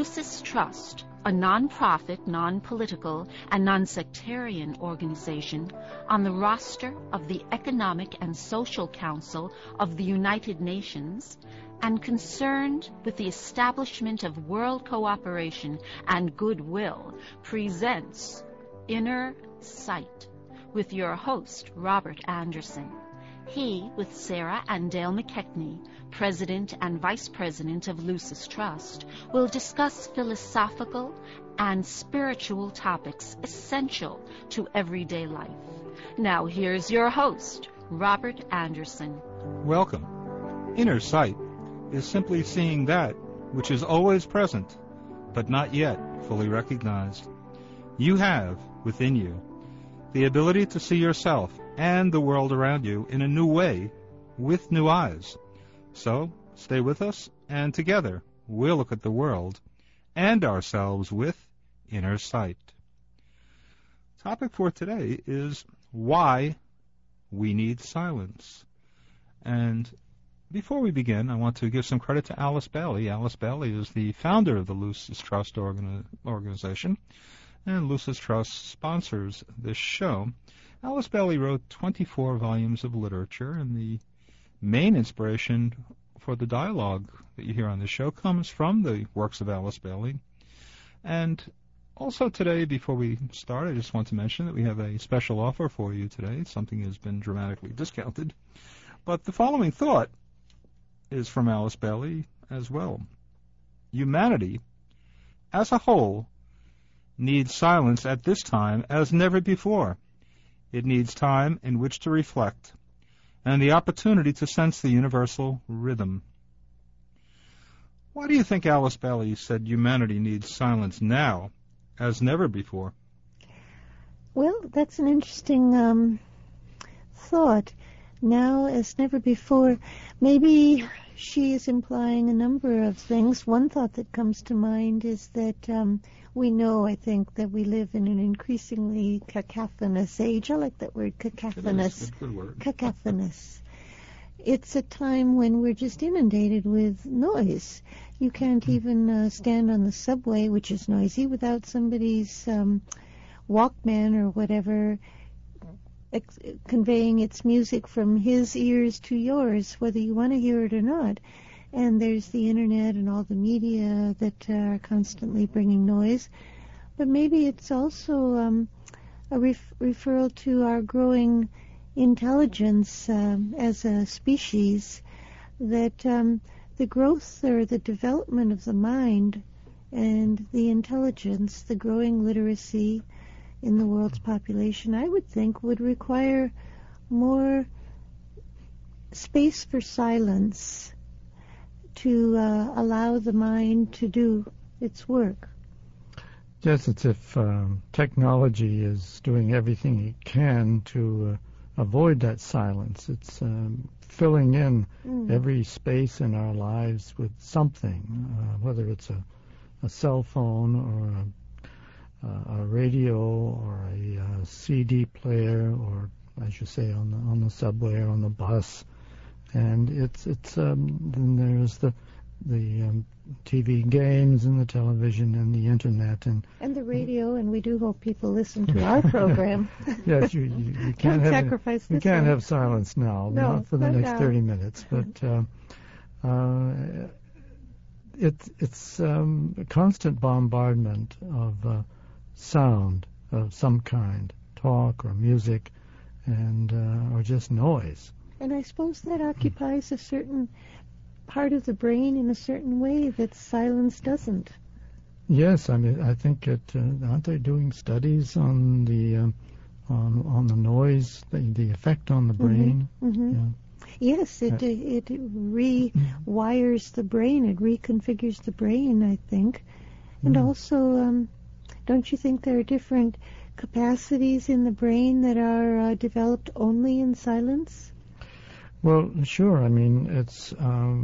Lucis Trust, a non-profit, non-political, and non-sectarian organization on the roster of the Economic and Social Council of the United Nations, and concerned with the establishment of world cooperation and goodwill, presents Inner Sight with your host, Robert Anderson. He, with Sarah and Dale McKechnie, President and Vice President of Lucis Trust, will discuss philosophical and spiritual topics essential to everyday life. Now here's your host, Robert Anderson. Welcome. Inner sight is simply seeing that which is always present, but not yet fully recognized. You have, within you, the ability to see yourself and the world around you in a new way, with new eyes. So, stay with us, and together we'll look at the world and ourselves with inner sight. Topic for today is why we need silence. And before we begin, I want to give some credit to Alice Bailey. Alice Bailey is the founder of the Lucis Trust organization, and Lucis Trust sponsors this show. Alice Bailey wrote 24 volumes of literature, and the main inspiration for the dialogue that you hear on this show comes from the works of Alice Bailey. And also today, before we start, I just want to mention that we have a special offer for you today. Something has been dramatically discounted. But the following thought is from Alice Bailey as well. Humanity, as a whole, needs silence at this time as never before. It needs time in which to reflect, and the opportunity to sense the universal rhythm. Why do you think Alice Bailey said humanity needs silence now, as never before? Well, that's an interesting thought. Now, as never before. Maybe she is implying a number of things. One thought that comes to mind is that we know, I think, that we live in an increasingly cacophonous age. I like that word, cacophonous. It is a good word. Cacophonous. It's a time when we're just inundated with noise. You can't even stand on the subway, which is noisy, without somebody's Walkman or whatever conveying its music from his ears to yours, whether you want to hear it or not. And there's the internet and all the media that are constantly bringing noise. But maybe it's also a referral to our growing intelligence as a species, that the growth or the development of the mind and the intelligence, the growing literacy in the world's population, I would think, would require more space for silence to allow the mind to do its work. Yes, it's if technology is doing everything it can to avoid that silence. It's filling in every space in our lives with something, whether it's a cell phone or a radio or a CD player, or as you say, on the subway or on the bus. And it's then there's the TV games and the television and the internet and the radio, and we do hope people listen to our program. Yes, you can't have silence now, not for the next 30 minutes, but it's a constant bombardment of sound of some kind, talk or music, and or just noise. And I suppose that occupies a certain part of the brain in a certain way that silence doesn't. Yes, I mean, I think aren't they doing studies on the noise, the effect on the brain? Mm-hmm. Yeah. Yes, it rewires the brain, it reconfigures the brain, I think. And also, don't you think there are different capacities in the brain that are developed only in silence? Well, sure. I mean, it's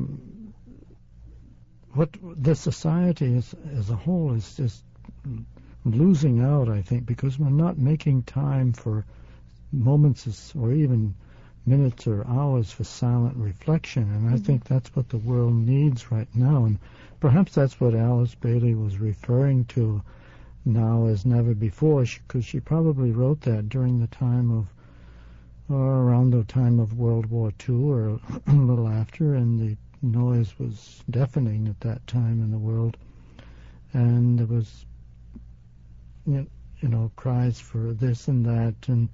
what the society as a whole is just losing out, I think, because we're not making time for moments or even minutes or hours for silent reflection, and I think that's what the world needs right now, and perhaps that's what Alice Bailey was referring to now as never before, because she probably wrote that during the time of, around the time of World War II or a little after, and the noise was deafening at that time in the world, and there was, cries for this and that, and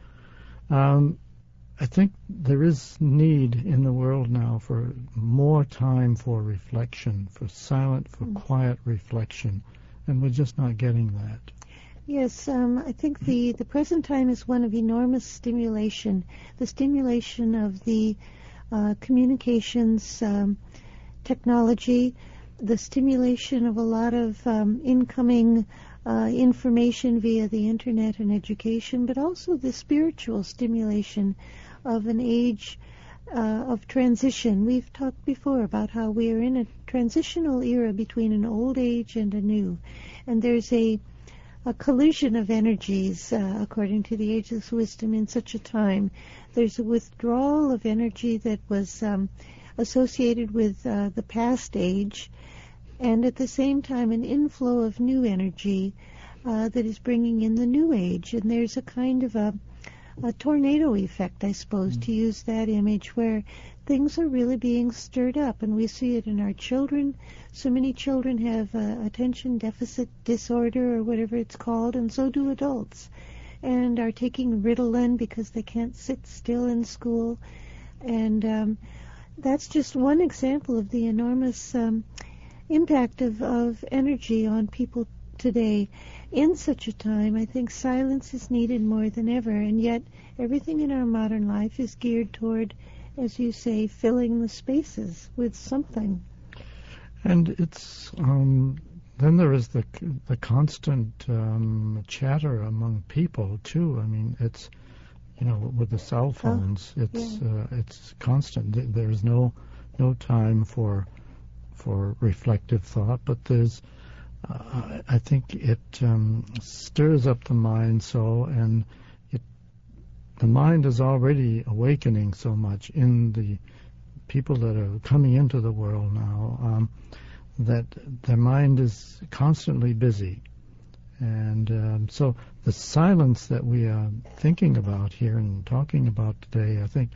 I think there is need in the world now for more time for reflection, for silent, for quiet reflection, and we're just not getting that. Yes, I think the present time is one of enormous stimulation, the stimulation of the communications technology, the stimulation of a lot of incoming information via the internet and education, but also the spiritual stimulation of an age of transition. We've talked before about how we are in a transitional era between an old age and a new, and there's a collision of energies, according to the Ageless Wisdom, in such a time. There's a withdrawal of energy that was associated with the past age, and at the same time an inflow of new energy that is bringing in the new age. And there's a kind of a tornado effect, I suppose, to use that image, where things are really being stirred up, and we see it in our children. So many children have attention deficit disorder or whatever it's called, and so do adults, and are taking Ritalin because they can't sit still in school. And that's just one example of the enormous impact of energy on people today. In such a time, I think silence is needed more than ever, and yet everything in our modern life is geared toward, as you say, filling the spaces with something. And it's then there is the constant chatter among people too. I mean, it's with the cell phones, it's constant. There is no time for reflective thought, but there's I think it stirs up the mind so, and the mind is already awakening so much in the people that are coming into the world now, that their mind is constantly busy. And so the silence that we are thinking about here and talking about today, I think,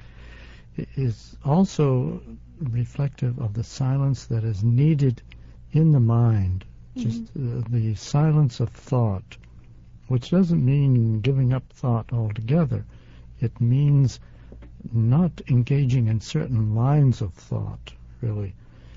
is also reflective of the silence that is needed in the mind, just the silence of thought, which doesn't mean giving up thought altogether. It means not engaging in certain lines of thought, really.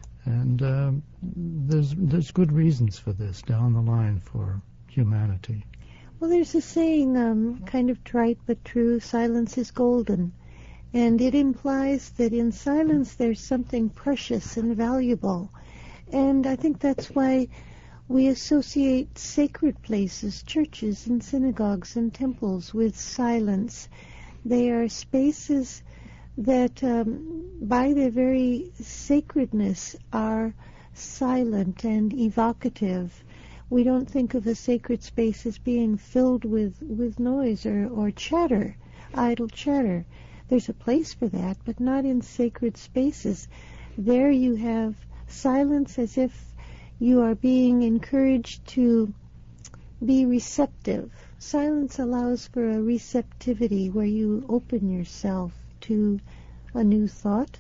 And there's good reasons for this down the line for humanity. Well, there's a saying, kind of trite but true, silence is golden. And it implies that in silence there's something precious and valuable. And I think that's why we associate sacred places, churches and synagogues and temples, with silence. They are spaces that, by their very sacredness, are silent and evocative. We don't think of a sacred space as being filled with noise or chatter, idle chatter. There's a place for that, but not in sacred spaces. There you have silence as if you are being encouraged to be receptive. Silence allows for a receptivity where you open yourself to a new thought,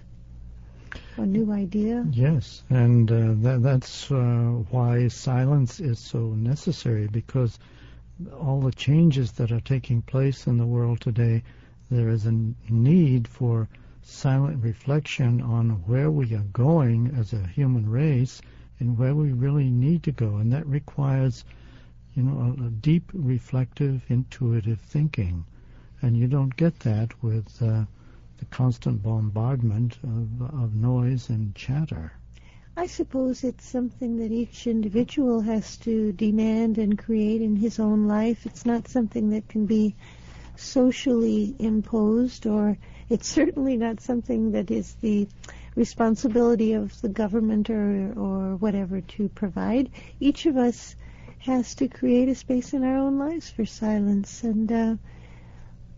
a new idea. Yes, and that's why silence is so necessary, because all the changes that are taking place in the world today, there is a need for silent reflection on where we are going as a human race and where we really need to go. And that requires, a deep, reflective, intuitive thinking. And you don't get that with the constant bombardment of noise and chatter. I suppose it's something that each individual has to demand and create in his own life. It's not something that can be socially imposed, or it's certainly not something that is the responsibility of the government or whatever to provide. Each of us has to create a space in our own lives for silence, and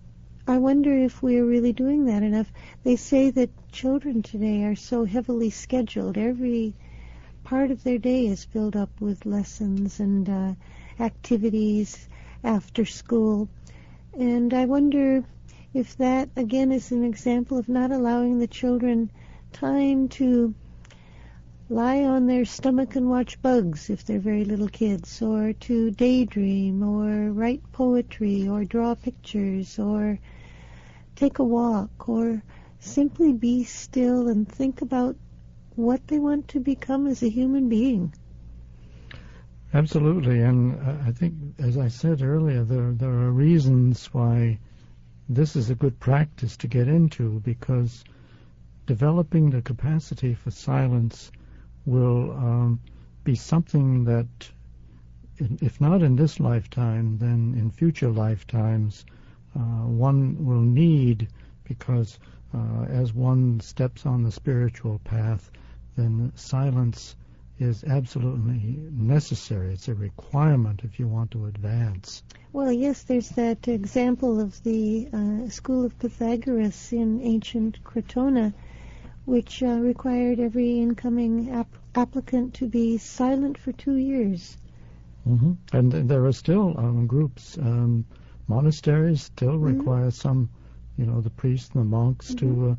I wonder if we're really doing that enough. They say that children today are so heavily scheduled. Every part of their day is filled up with lessons and activities after school. And I wonder if that, again, is an example of not allowing the children time to lie on their stomach and watch bugs if they're very little kids, or to daydream, or write poetry, or draw pictures, or take a walk, or simply be still and think about what they want to become as a human being. Absolutely, and I think, as I said earlier, there are reasons why this is a good practice to get into, because developing the capacity for silence will be something that, if not in this lifetime, then in future lifetimes, one will need, because as one steps on the spiritual path, then silence is absolutely necessary. It's a requirement if you want to advance. Well, yes, there's that example of the school of Pythagoras in ancient Crotona, which required every incoming applicant to be silent for 2 years. Mm-hmm. And there are still groups, monasteries still require some, the priests and the monks to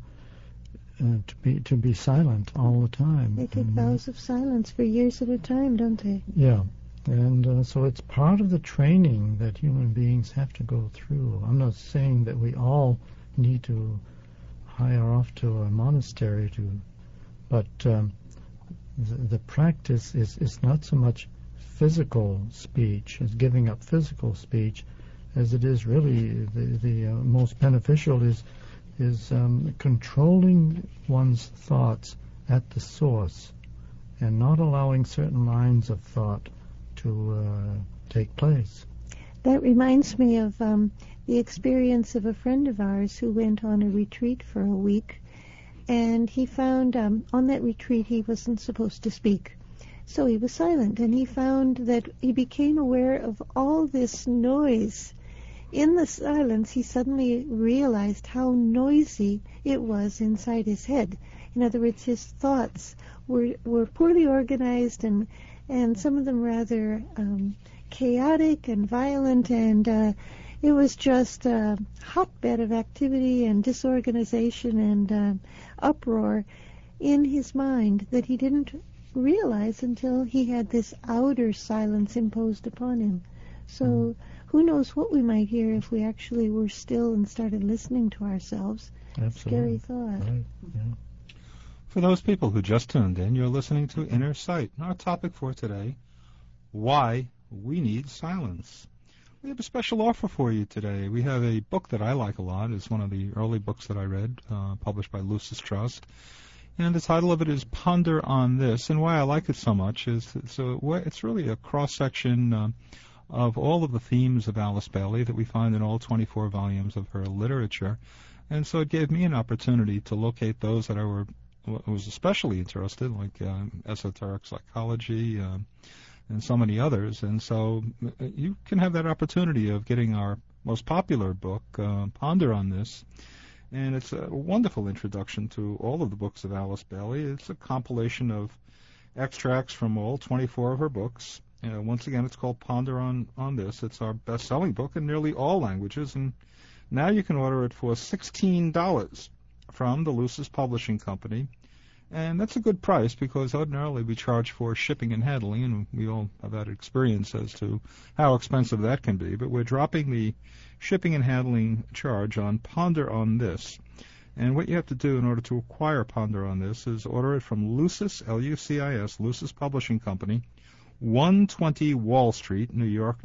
be silent all the time. They take vows of silence for years at a time, don't they? Yeah, and so it's part of the training that human beings have to go through. I'm not saying that we all need to hire off to a monastery but the practice is not so much physical speech, as giving up physical speech, as it is really the most beneficial is controlling one's thoughts at the source and not allowing certain lines of thought to take place. That reminds me of the experience of a friend of ours who went on a retreat for a week, and he found on that retreat he wasn't supposed to speak. So he was silent, and he found that he became aware of all this noise. In the silence, he suddenly realized how noisy it was inside his head. In other words, his thoughts were poorly organized, and some of them rather chaotic and violent, and it was just a hotbed of activity and disorganization and uproar in his mind that he didn't realize until he had this outer silence imposed upon him. So who knows what we might hear if we actually were still and started listening to ourselves. Absolutely. Scary thought. Right. Yeah. For those people who just tuned in, you're listening to Inner Sight. Our topic for today, why we need silence. We have a special offer for you today. We have a book that I like a lot. It's one of the early books that I read, published by Lucis Trust. And the title of it is Ponder on This. And why I like it so much is it's really a cross-section of all of the themes of Alice Bailey that we find in all 24 volumes of her literature. And so it gave me an opportunity to locate those that I was especially interested, like esoteric psychology, and so many others. And so you can have that opportunity of getting our most popular book, Ponder on This. And it's a wonderful introduction to all of the books of Alice Bailey. It's a compilation of extracts from all 24 of her books. Once again, it's called Ponder on This. It's our best-selling book in nearly all languages. And now you can order it for $16 from the Lucis Publishing Company. And that's a good price because ordinarily we charge for shipping and handling, and we all have that experience as to how expensive that can be. But we're dropping the shipping and handling charge on Ponder on This. And what you have to do in order to acquire Ponder on This is order it from Lucis, L-U-C-I-S, Lucis Publishing Company, 120 Wall Street, New York,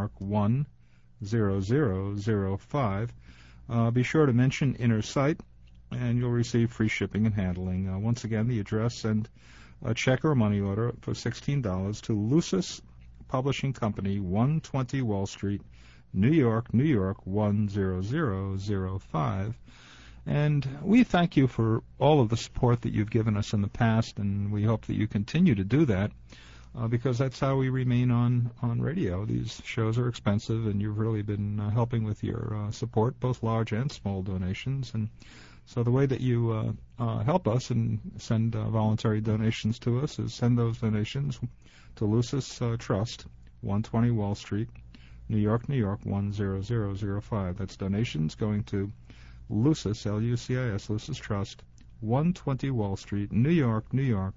10005. Be sure to mention Inner Sight, and you'll receive free shipping and handling. Once again, the address and a check or money order for $16 to Lucis Publishing Company, 120 Wall Street, New York, 10005. And we thank you for all of the support that you've given us in the past, and we hope that you continue to do that. because that's how we remain on radio. These shows are expensive, and you've really been helping with your support, both large and small donations. And so the way that you help us and send voluntary donations to us is send those donations to Lucis Trust, 120 Wall Street, New York, New York, 10005. That's donations going to Lucis, Lucis, Lucis Trust, 120 Wall Street, New York, New York,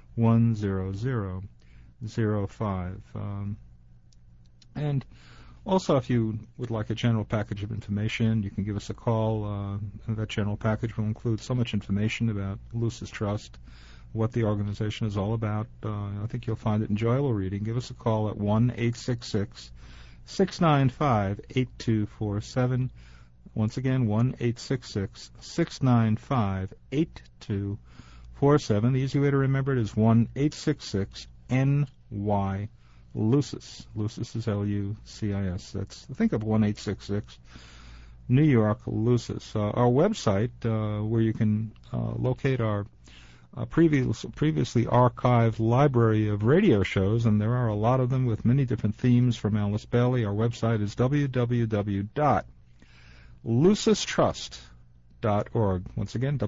10005. And also, if you would like a general package of information, you can give us a call. That general package will include so much information about Lucis Trust, what the organization is all about. I think you'll find it enjoyable reading. Give us a call at 1-866-695-8247. Once again, 1-866-695-8247. The easy way to remember it is 1-866-NY Lucis. Lucis is Lucis. Think of 1-866 New York Lucis. Our website, where you can locate our previously archived library of radio shows, and there are a lot of them with many different themes from Alice Bailey. Our website is www.lucistrust.org. Once again,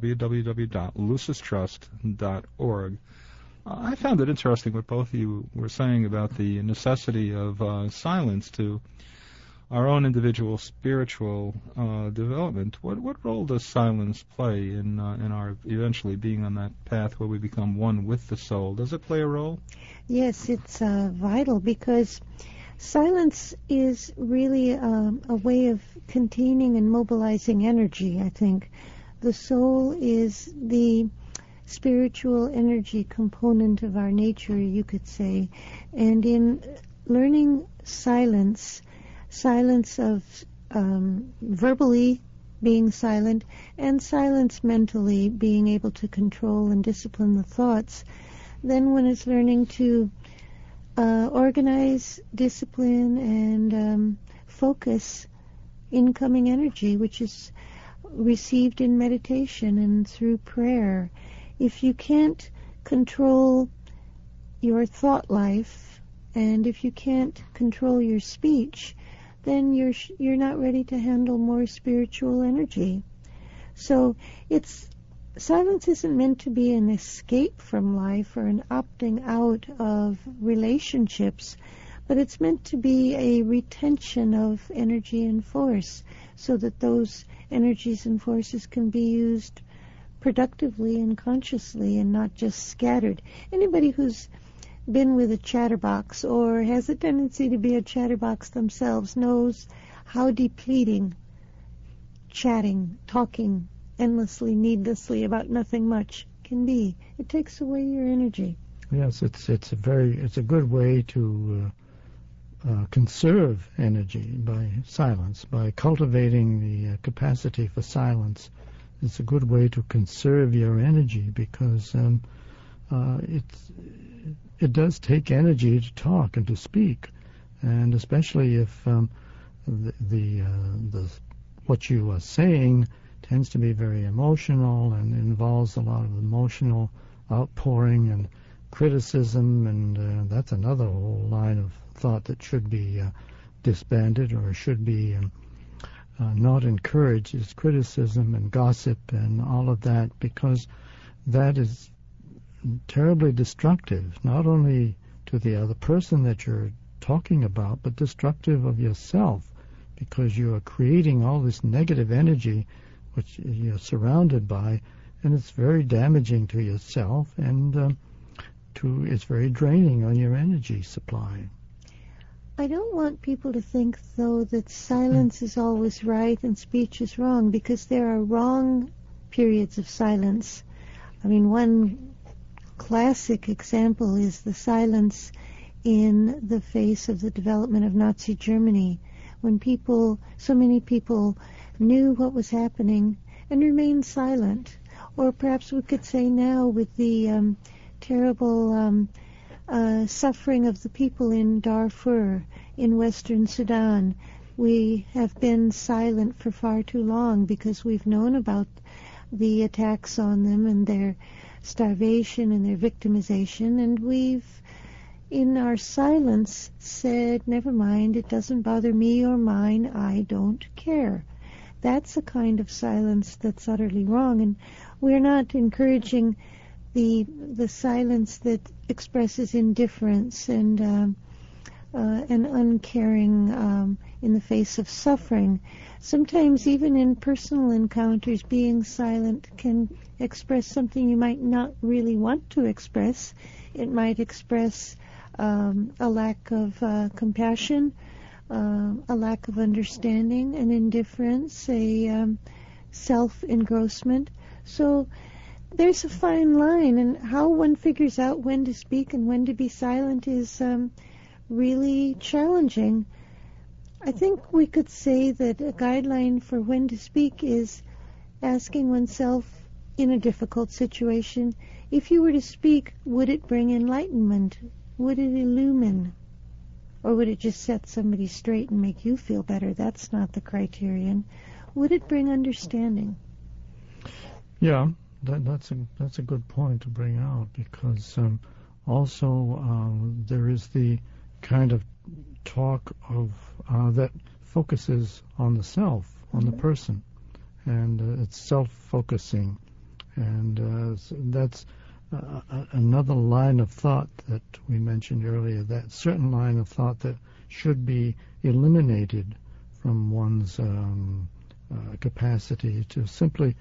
www.lucistrust.org. I found it interesting what both of you were saying about the necessity of silence to our own individual spiritual development. What role does silence play in our eventually being on that path where we become one with the soul? Does it play a role? Yes, it's vital, because silence is really a way of containing and mobilizing energy, I think. The soul is the spiritual energy component of our nature, you could say. And in learning silence of verbally being silent, and silence mentally, being able to control and discipline the thoughts, then one is learning to organize, discipline, and focus incoming energy, which is received in meditation and through prayer. If you can't control your thought life, and if you can't control your speech, then you're not ready to handle more spiritual energy. So silence isn't meant to be an escape from life or an opting out of relationships, but it's meant to be a retention of energy and force, so that those energies and forces can be used productively and consciously and not just scattered. Anybody who's been with a chatterbox or has a tendency to be a chatterbox themselves knows how depleting chatting, talking endlessly, needlessly about nothing much can be. It takes away your energy. Yes, it's a good way to conserve energy by silence, by cultivating the capacity for silence. It's a good way to conserve your energy, because it does take energy to talk and to speak, and especially if what you are saying tends to be very emotional and involves a lot of emotional outpouring and criticism, and that's another whole line of thought that should be disbanded, or should be not encouraged, is criticism and gossip and all of that, because that is terribly destructive, not only to the other person that you're talking about, but destructive of yourself, because you are creating all this negative energy which you're surrounded by, and it's very damaging to yourself, and it's very draining on your energy supply. I don't want people to think, though, that silence is always right and speech is wrong, because there are wrong periods of silence. I mean, one classic example is the silence in the face of the development of Nazi Germany, when so many people knew what was happening and remained silent. Or perhaps we could say now, with the terrible suffering of the people in Darfur, in Western Sudan, we have been silent for far too long, because we've known about the attacks on them and their starvation and their victimization, and we've in our silence said, never mind, it doesn't bother me or mine, I don't care. That's a kind of silence that's utterly wrong, and we're not encouraging the silence that expresses indifference and uncaring in the face of suffering. Sometimes even in personal encounters, being silent can express something you might not really want to express. It might express a lack of compassion, a lack of understanding, an indifference, a self-engrossment. So there's a fine line, and how one figures out when to speak and when to be silent is really challenging. I think we could say that a guideline for when to speak is asking oneself in a difficult situation, if you were to speak, would it bring enlightenment? Would it illumine? Or would it just set somebody straight and make you feel better? That's not the criterion. Would it bring understanding? Yeah, that's a good point to bring out, because also there is the kind of talk of that focuses on the self, on the person, and it's self-focusing, and that's another line of thought that we mentioned earlier, that certain line of thought that should be eliminated from one's capacity to simply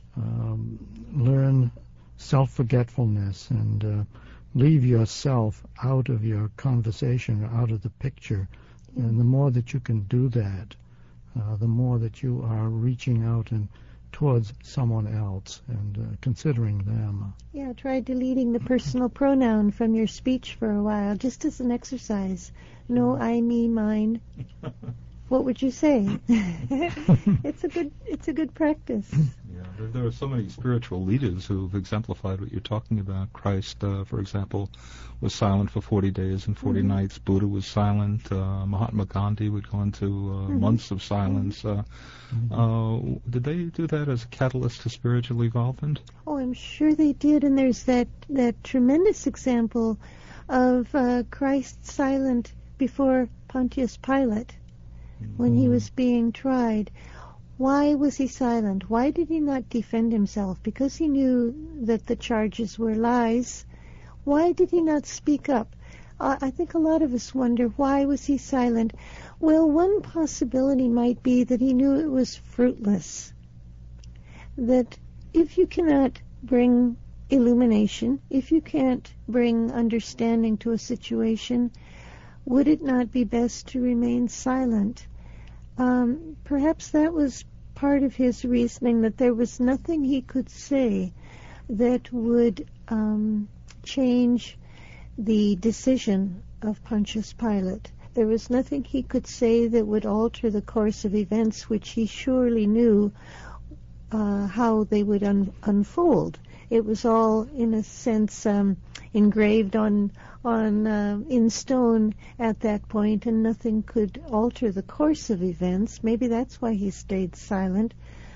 learn self-forgetfulness and leave yourself out of your conversation, out of the picture. And the more that you can do that, the more that you are reaching out and towards someone else and considering them. Yeah, try deleting the personal pronoun from your speech for a while, just as an exercise. No, I, me, mine. What would you say? It's a good practice. Yeah, there are so many spiritual leaders who've exemplified what you're talking about. Christ, for example, was silent for 40 days and 40 nights. Buddha was silent. Mahatma Gandhi would go into months of silence. Did they do that as a catalyst to spiritual evolvement? Oh, I'm sure they did. And there's that tremendous example of Christ silent before Pontius Pilate when he was being tried. Why was he silent? Why did he not defend himself? Because he knew that the charges were lies. Why did he not speak up? I think a lot of us wonder, why was he silent? Well, one possibility might be that he knew it was fruitless. That if you cannot bring illumination, if you can't bring understanding to a situation, would it not be best to remain silent? Perhaps that was part of his reasoning, that there was nothing he could say that would change the decision of Pontius Pilate. There was nothing he could say that would alter the course of events, which he surely knew how they would unfold. It was all, in a sense, engraved in stone at that point, and nothing could alter the course of events. Maybe that's why he stayed silent.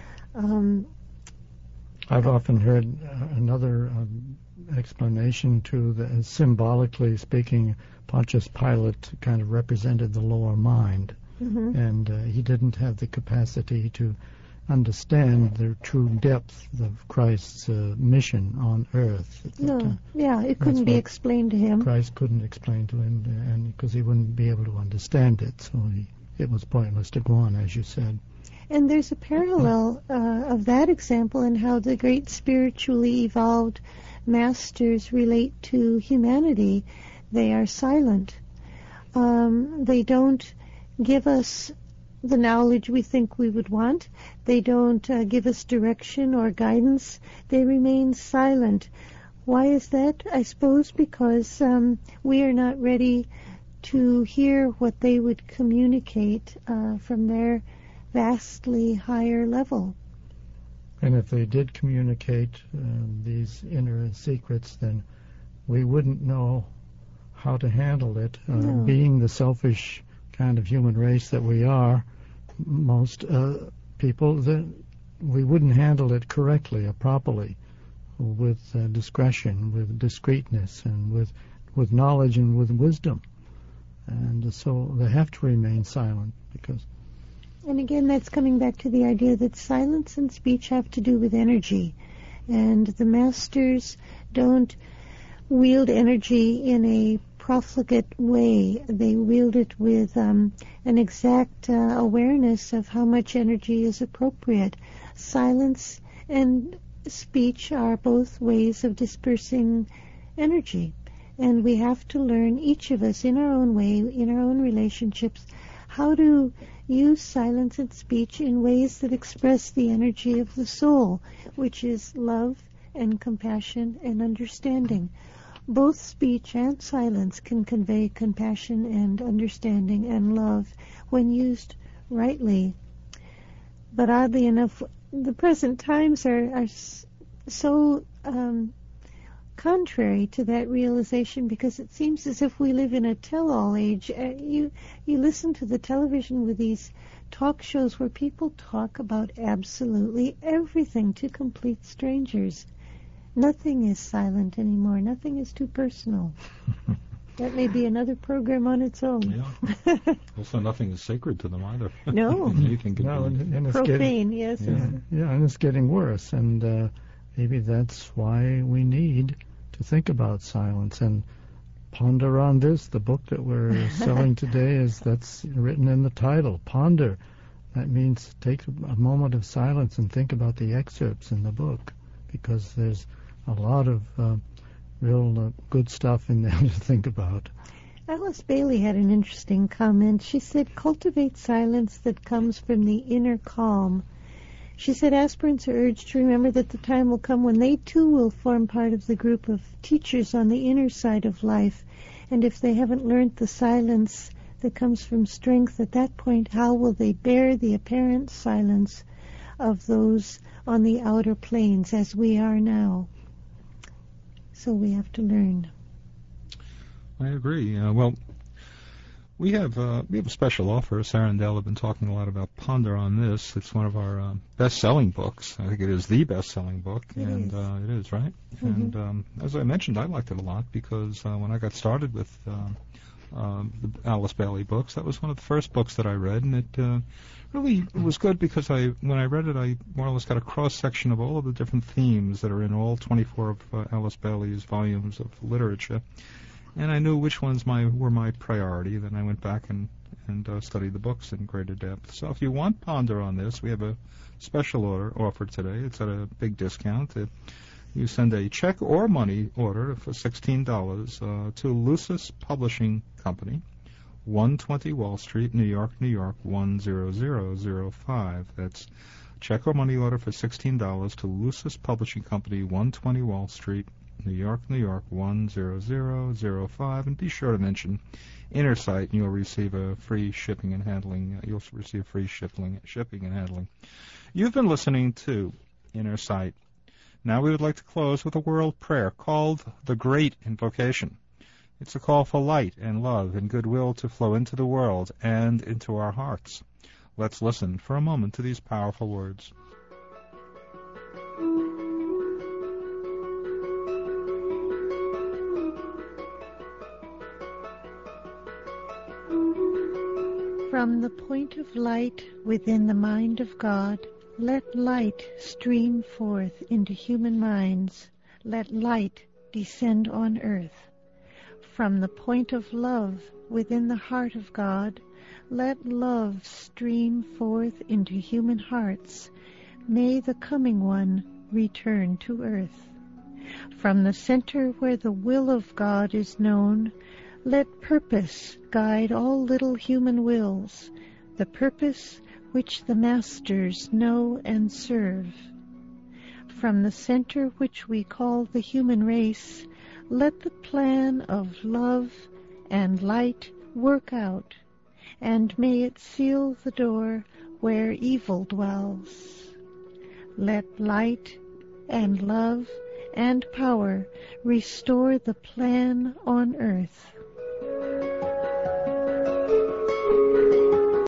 I've often heard another explanation too, that symbolically speaking, Pontius Pilate kind of represented the lower mind, and he didn't have the capacity to understand the true depth of Christ's mission on earth. It couldn't be explained to him. Christ couldn't explain to him, and because he wouldn't be able to understand it, so it was pointless to go on, as you said. And there's a parallel of that example in how the great spiritually evolved masters relate to humanity. They are silent. They don't give us the knowledge we think we would want. They don't give us direction or guidance. They remain silent. Why is that? I suppose because we are not ready to hear what they would communicate from their vastly higher level. And if they did communicate these inner secrets, then we wouldn't know how to handle it. Being the selfish kind of human race that we are, most people, we wouldn't handle it correctly or properly, with discretion, with discreetness, and with with knowledge and with wisdom. And so they have to remain silent because... And again, that's coming back to the idea that silence and speech have to do with energy. And the masters don't wield energy in a profligate way. They wield it with an exact awareness of how much energy is appropriate. Silence and speech are both ways of dispersing energy. And we have to learn, each of us, in our own way, in our own relationships, how to use silence and speech in ways that express the energy of the soul, which is love and compassion and understanding. Both speech and silence can convey compassion and understanding and love when used rightly. But oddly enough, the present times are so contrary to that realization, because it seems as if we live in a tell-all age. You listen to the television with these talk shows where people talk about absolutely everything to complete strangers. Nothing is silent anymore. Nothing is too personal. That may be another program on its own. Yeah. Also, nothing is sacred to them either. No. Anything can and it's profane, yes. Yeah, and it's getting worse. And maybe that's why we need to think about silence and ponder on this. The book that we're selling today that's written in the title, Ponder. That means take a moment of silence and think about the excerpts in the book, because there's a lot of real good stuff in there to think about. Alice Bailey had an interesting comment. She said, cultivate silence that comes from the inner calm. She said aspirants are urged to remember that the time will come when they too will form part of the group of teachers on the inner side of life. And if they haven't learned the silence that comes from strength at that point, how will they bear the apparent silence of those on the outer planes as we are now? So we have to learn. I agree. Well, we have a special offer. Sarah and Dale have been talking a lot about Ponder on This. It's one of our best-selling books. I think it is the best-selling book. It is, right? Mm-hmm. And as I mentioned, I liked it a lot because when I got started with the Alice Bailey books, that was one of the first books that I read, and it really was good because when I read it, I more or less got a cross-section of all of the different themes that are in all 24 of Alice Bailey's volumes of literature. And I knew which ones were my priority. Then I went back and studied the books in greater depth. So if you want Ponder on This, we have a special offer today. It's at a big discount. You send a check or money order for $16 to Lucis Publishing Company, 120 Wall Street, New York, New York, 10005. That's check or money order for $16 to Lucis Publishing Company, 120 Wall Street, New York, New York, 10005, and be sure to mention Inner Sight, and you'll receive a free shipping and handling. You'll receive free shipping and handling. You've been listening to Inner Sight. Now we would like to close with a world prayer called the Great Invocation. It's a call for light and love and goodwill to flow into the world and into our hearts. Let's listen for a moment to these powerful words. From the point of light within the mind of God, let light stream forth into human minds. Let light descend on earth. From the point of love within the heart of God, let love stream forth into human hearts. May the coming one return to earth. From the center where the will of God is known, let purpose guide all little human wills, the purpose which the masters know and serve. From the center which we call the human race, let the plan of love and light work out, and may it seal the door where evil dwells. Let light and love and power restore the plan on earth.